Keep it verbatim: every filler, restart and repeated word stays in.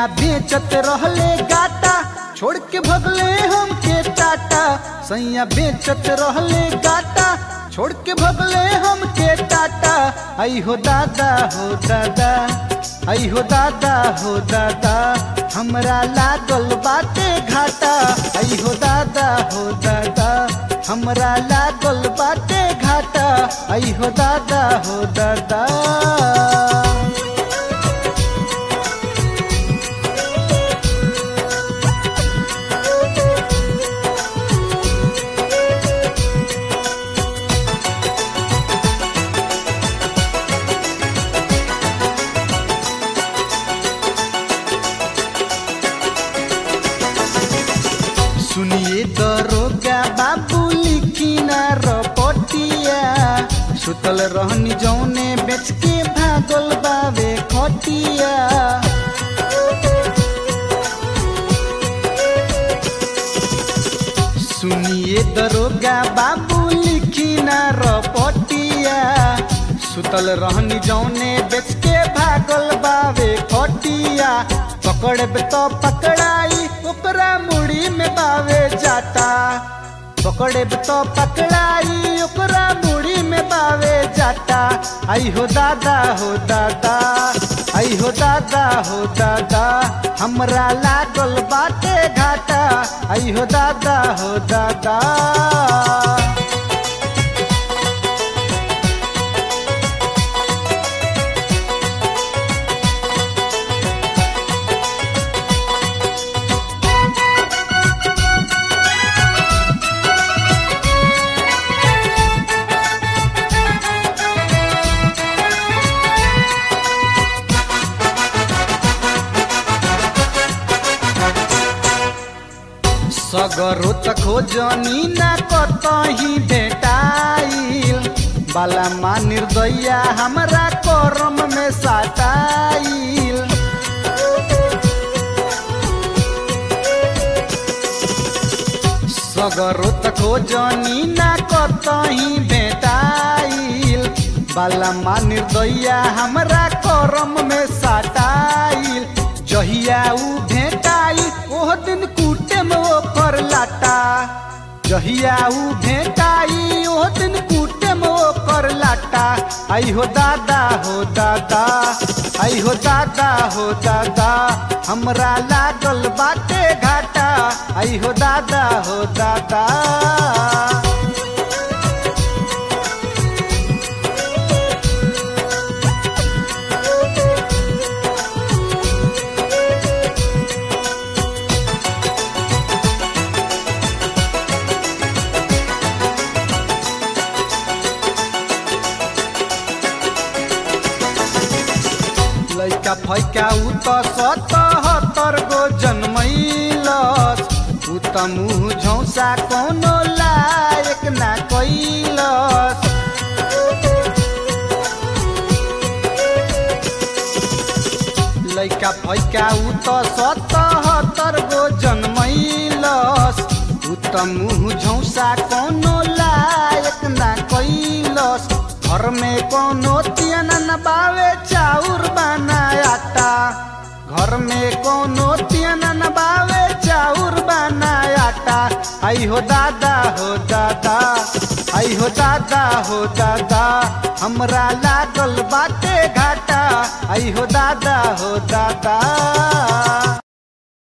सैया बेचत रहले गाटा, छोड़ के भगले हमके टाटा। सैया बेचत रहले गाटा, छोड़ के भगले हमके टाटा। आई हो दादा हो दादा, आई हो दादा हो दादा, हमरा लागल बाटे घाटा। आई हो दादा हो दादा, हमरा लागल बाटे घाटा। आई हो दादा हो दादा। सुनिए दरोगा बाबू लिखी ना रपटिया, सुतल रहनी जौने बेच के भागल बावे खटिया। सुनिए दरोगा बाबू लिखी ना रपटिया, सुतल रहनी जौने बेच के भागल बावे खटिया। पकड़ब तो पकड़ाई ओकरा मुड़ी में बावे जाटा। पकड़ब तो पकड़ाई ओकरा मुड़ी में बावे जाटा। आई हो दादा हो दादा, आई हो दादा हो दादा, हमरा लागल बाटे घाटा। आई हो दादा हो दादा। सगरो त खोजनी ना कतही भेटाइल, बाला माँ निर्दया हमरा करम में साटाइल। सगरो त खोजनी ना कतही भेटाइल, बाला माँ निर्दया हमरा करम में साटाइल। जहिया ऊ भेटाई ओह दिन कूटे में ओकर लाटा। जहिया ऊ भेटाई ओह दिन कूटे में ओकर लाटा। आई हो दादा हो दादा, आई हो दादा हो दादा, हमरा लागल बाटे घाटा। आई हो दादा हो दादा। लइका फैका उ त सतहत्तर गो जन्मैलस, उ त मुँह झौसा कोनो लायक ना कैलस। लइका फैका उ त सतहत्तर गो जन्मैलस, उ त मुँह झौसा कोनो लायक ना कैलस। घर में कोनो तियन न बावे चाउर बनायाटा। घर में कोनो तियन न बावे चाउर बनायाटा। आई हो दादा हो दादा, आई हो दादा हो दादा, हमरा लागल बाटे घाटा। आई हो दादा हो दादा।